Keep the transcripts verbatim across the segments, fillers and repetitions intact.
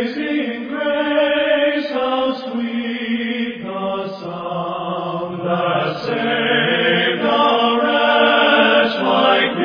Amazing grace, how sweet the sound that saved a wretch like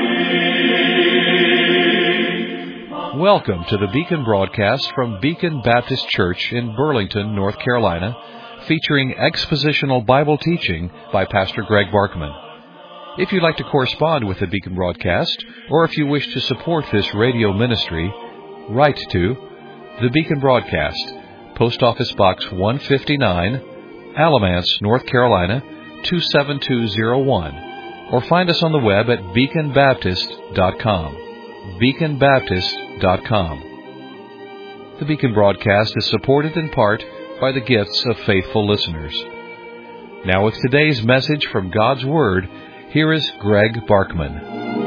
me. Welcome to the Beacon broadcast from Beacon Baptist Church in Burlington, North Carolina, featuring expositional Bible teaching by Pastor Greg Barkman. If you'd like to correspond with the Beacon broadcast, or if you wish to support this radio ministry, write to the Beacon Broadcast, Post Office Box one fifty-nine, Alamance, North Carolina, two seven two zero one, or find us on the web at beacon baptist dot com. beacon baptist dot com. The Beacon Broadcast is supported in part by the gifts of faithful listeners. Now with today's message from God's Word, here is Greg Barkman.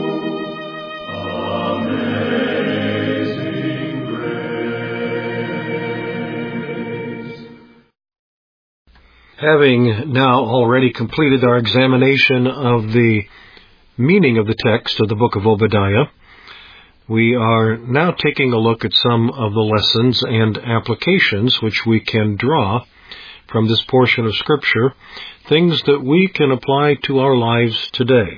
Having now already completed our examination of the meaning of the text of the book of Obadiah, we are now taking a look at some of the lessons and applications which we can draw from this portion of Scripture, things that we can apply to our lives today.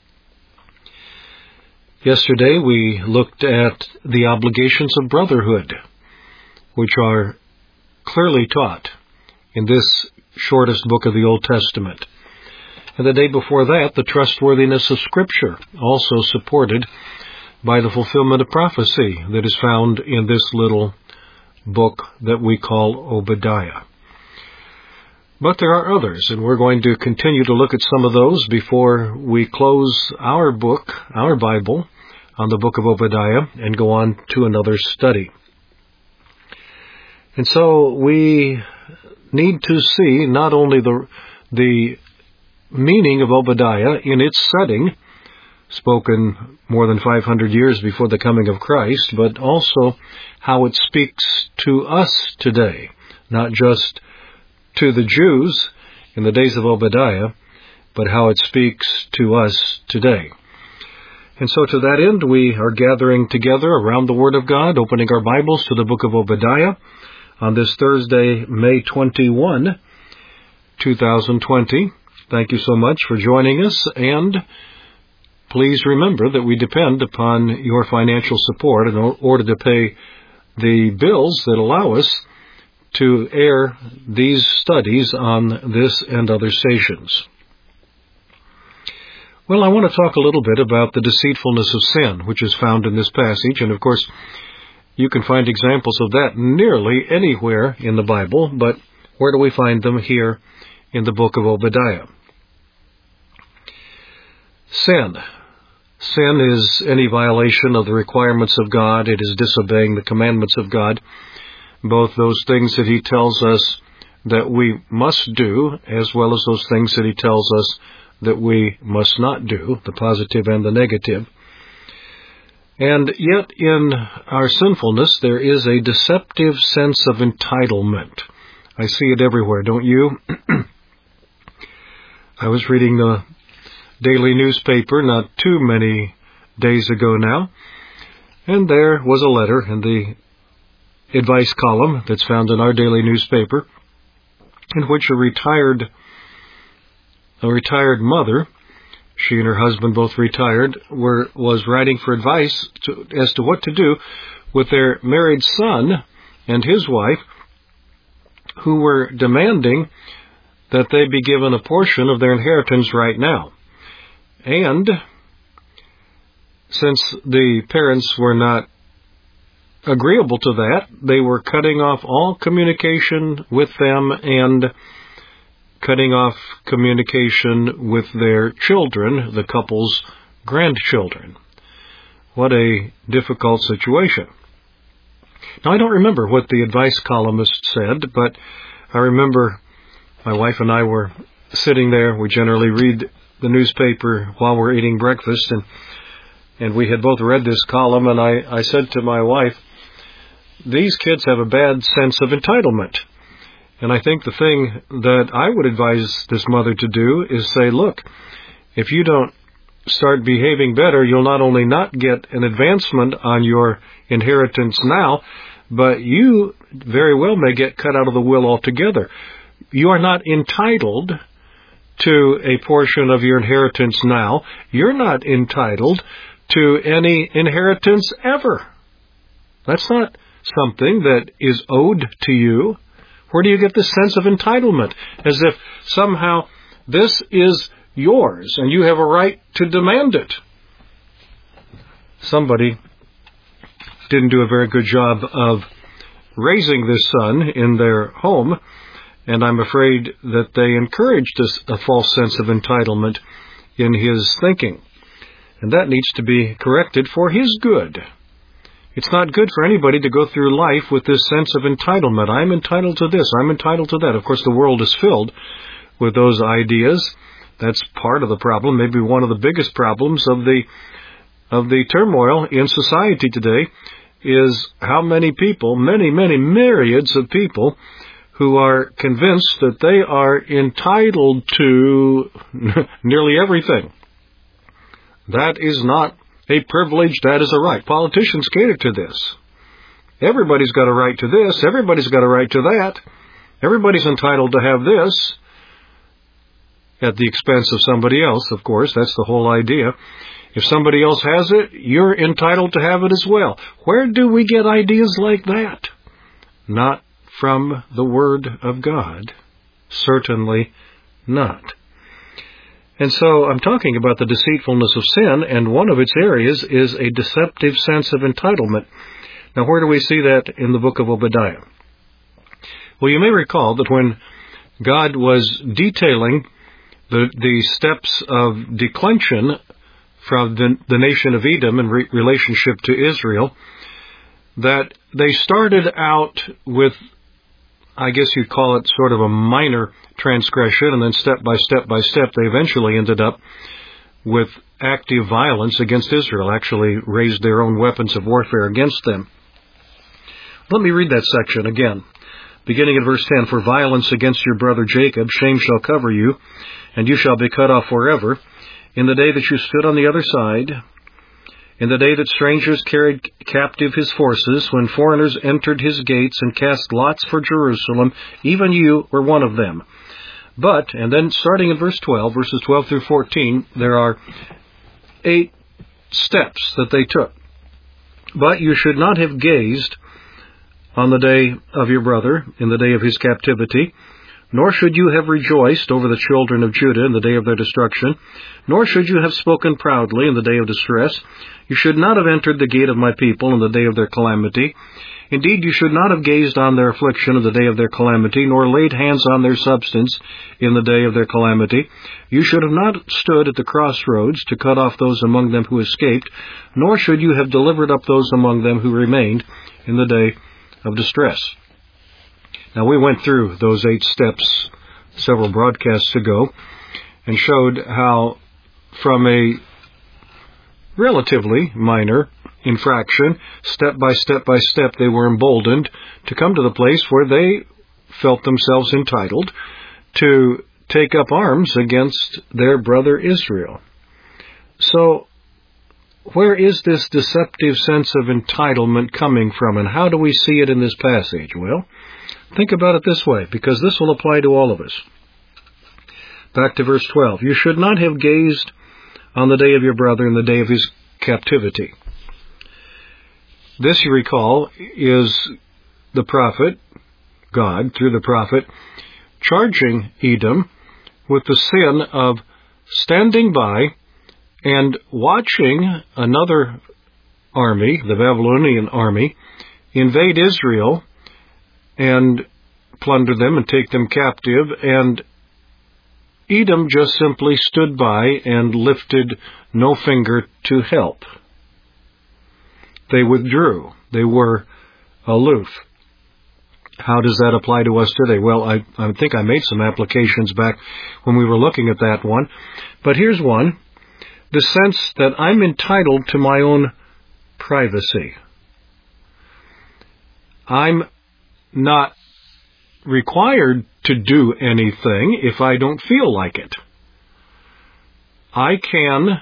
Yesterday we looked at the obligations of brotherhood, which are clearly taught in this shortest book of the Old Testament. And the day before that, the trustworthiness of Scripture, also supported by the fulfillment of prophecy that is found in this little book that we call Obadiah. But there are others, and we're going to continue to look at some of those before we close our book, our Bible, on the book of Obadiah and go on to another study. And so we need to see not only the the meaning of Obadiah in its setting, spoken more than five hundred years before the coming of Christ, but also how it speaks to us today, not just to the Jews in the days of Obadiah, but how it speaks to us today. And so to that end, we are gathering together around the Word of God, opening our Bibles to the book of Obadiah, on this Thursday, May twenty-first, two thousand twenty. Thank you so much for joining us, and please remember that we depend upon your financial support in order to pay the bills that allow us to air these studies on this and other stations. Well, I want to talk a little bit about the deceitfulness of sin, which is found in this passage, and of course, you can find examples of that nearly anywhere in the Bible, but where do we find them? Here in the book of Obadiah. Sin. Sin is any violation of the requirements of God. It is disobeying the commandments of God, both those things that He tells us that we must do, as well as those things that He tells us that we must not do, the positive and the negative. And yet in our sinfulness, there is a deceptive sense of entitlement. I see it everywhere, don't you? I was reading the daily newspaper not too many days ago now, and there was a letter in the advice column that's found in our daily newspaper, in which a retired, a retired mother, she and her husband both retired, were was writing for advice to, as to what to do with their married son and his wife, who were demanding that they be given a portion of their inheritance right now. And since the parents were not agreeable to that, they were cutting off all communication with them and cutting off communication with their children, the couple's grandchildren. What a difficult situation. Now, I don't remember what the advice columnist said, but I remember my wife and I were sitting there. We generally read the newspaper while we're eating breakfast, and and we had both read this column, and I, I said to my wife, these kids have a bad sense of entitlement. And I think the thing that I would advise this mother to do is say, look, if you don't start behaving better, you'll not only not get an advancement on your inheritance now, but you very well may get cut out of the will altogether. You are not entitled to a portion of your inheritance now. You're not entitled to any inheritance ever. That's not something that is owed to you. Where do you get this sense of entitlement? As if somehow this is yours and you have a right to demand it. Somebody didn't do a very good job of raising this son in their home, and I'm afraid that they encouraged a, a false sense of entitlement in his thinking. And that needs to be corrected for his good. It's not good for anybody to go through life with this sense of entitlement. I'm entitled to this, I'm entitled to that. Of course, the world is filled with those ideas. That's part of the problem, maybe one of the biggest problems of the of the turmoil in society today, is how many people, many, many myriads of people, who are convinced that they are entitled to nearly everything. That is not a privilege, that is a right. Politicians cater to this. Everybody's got a right to this, everybody's got a right to that. Everybody's entitled to have this, at the expense of somebody else, of course. That's the whole idea. If somebody else has it, you're entitled to have it as well. Where do we get ideas like that? Not from the Word of God. Certainly not. And so I'm talking about the deceitfulness of sin, and one of its areas is a deceptive sense of entitlement. Now, where do we see that in the book of Obadiah? Well, you may recall that when God was detailing the, the steps of declension from the, the nation of Edom in re- relationship to Israel, that they started out with, I guess you'd call it sort of a minor transgression, and then step by step by step they eventually ended up with active violence against Israel, actually raised their own weapons of warfare against them. Let me read that section again. Beginning in verse ten, "For violence against your brother Jacob, shame shall cover you, and you shall be cut off forever. In the day that you stood on the other side, in the day that strangers carried captive his forces, when foreigners entered his gates and cast lots for Jerusalem, even you were one of them." But, and then starting in verse twelve, verses twelve through fourteen, there are eight steps that they took. "But you should not have gazed on the day of your brother, in the day of his captivity, nor should you have rejoiced over the children of Judah in the day of their destruction, nor should you have spoken proudly in the day of distress. You should not have entered the gate of my people in the day of their calamity. Indeed, you should not have gazed on their affliction in the day of their calamity, nor laid hands on their substance in the day of their calamity. You should have not stood at the crossroads to cut off those among them who escaped, nor should you have delivered up those among them who remained in the day of distress." Now, we went through those eight steps several broadcasts ago and showed how from a relatively minor infraction, step by step by step, they were emboldened to come to the place where they felt themselves entitled to take up arms against their brother Israel. So, where is this deceptive sense of entitlement coming from, and how do we see it in this passage? Well, think about it this way, because this will apply to all of us. Back to verse twelve. "You should not have gazed on the day of your brother in the day of his captivity." This, you recall, is the prophet, God, through the prophet, charging Edom with the sin of standing by and watching another army, the Babylonian army, invade Israel and plunder them and take them captive, and Edom just simply stood by and lifted no finger to help. They withdrew. They were aloof. How does that apply to us today? Well, I, I think I made some applications back when we were looking at that one. But here's one. The sense that I'm entitled to my own privacy. I'm not required to do anything if I don't feel like it. I can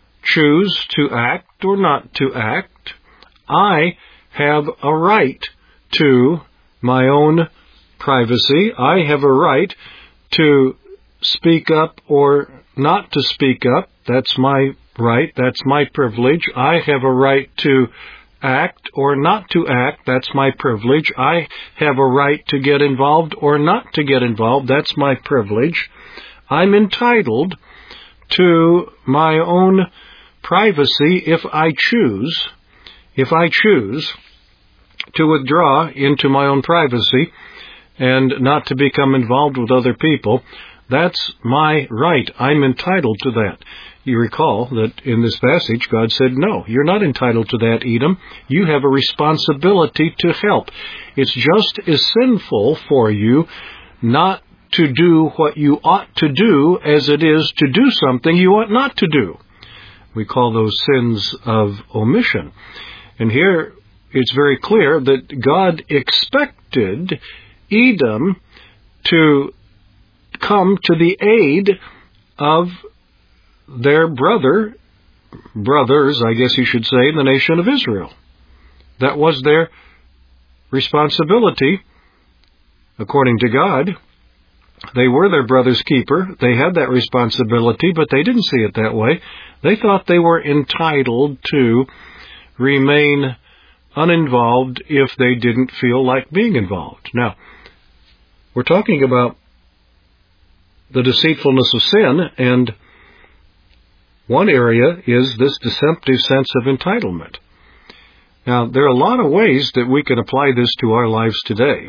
choose to act or not to act. I have a right to my own privacy. I have a right to speak up or not to speak up. That's my right. That's my privilege. I have a right to act or not to act. That's my privilege. I have a right to get involved or not to get involved. That's my privilege. I'm entitled to my own privacy if I choose, if I choose to withdraw into my own privacy and not to become involved with other people. That's my right. I'm entitled to that. You recall that in this passage, God said, no, you're not entitled to that, Edom. You have a responsibility to help. It's just as sinful for you not to do what you ought to do as it is to do something you ought not to do. We call those sins of omission. And here it's very clear that God expected Edom to come to the aid of their brother, brothers, I guess you should say, in the nation of Israel. That was their responsibility, according to God. They were their brother's keeper. They had that responsibility, but they didn't see it that way. They thought they were entitled to remain uninvolved if they didn't feel like being involved. Now, we're talking about the deceitfulness of sin, and one area is this deceptive sense of entitlement. Now, there are a lot of ways that we can apply this to our lives today.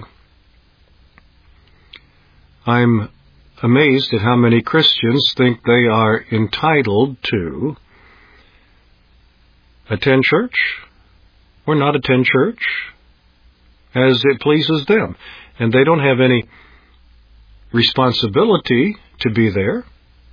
I'm amazed at how many Christians think they are entitled to attend church or not attend church as it pleases them. And they don't have any responsibility to be there.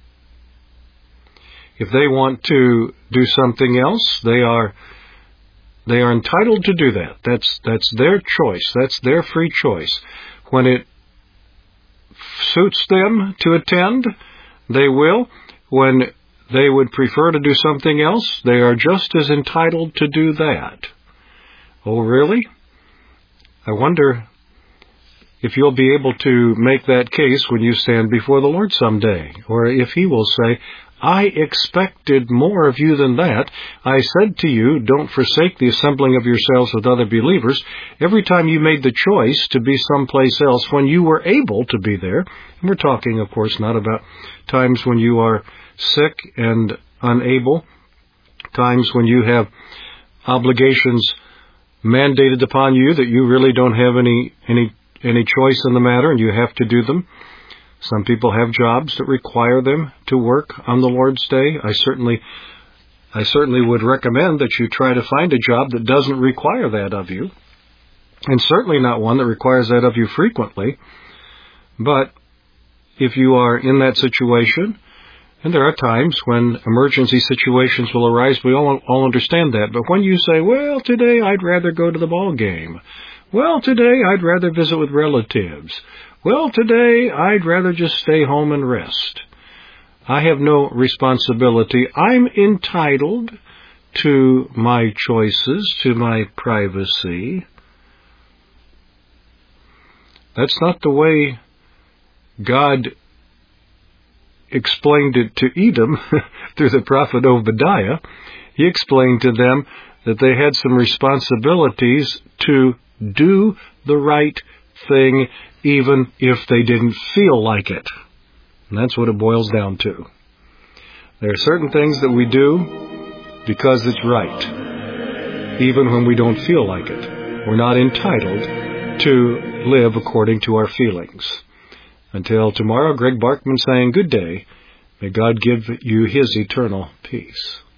If they want to do something else, they are they are entitled to do that. That's that's their choice. That's their free choice. When it suits them to attend, they will. When they would prefer to do something else, they are just as entitled to do that. Oh, really? I wonder if you'll be able to make that case when you stand before the Lord someday, or if He will say, I expected more of you than that. I said to you, don't forsake the assembling of yourselves with other believers. Every time you made the choice to be someplace else when you were able to be there, and we're talking, of course, not about times when you are sick and unable, times when you have obligations mandated upon you that you really don't have any any any choice in the matter and you have to do them. Some people have jobs that require them to work on the Lord's Day. I certainly I certainly would recommend that you try to find a job that doesn't require that of you, and certainly not one that requires that of you frequently. But if you are in that situation, and there are times when emergency situations will arise, we all, all understand that. But when you say, well, today I'd rather go to the ball game. Well, today I'd rather visit with relatives. Well, today I'd rather just stay home and rest. I have no responsibility. I'm entitled to my choices, to my privacy. That's not the way God explained it to Edom through the prophet Obadiah. He explained to them that they had some responsibilities to do the right thing even if they didn't feel like it. And that's what it boils down to. There are certain things that we do because it's right, even when we don't feel like it. We're not entitled to live according to our feelings. Until tomorrow, Greg Barkman saying good day. May God give you His eternal peace.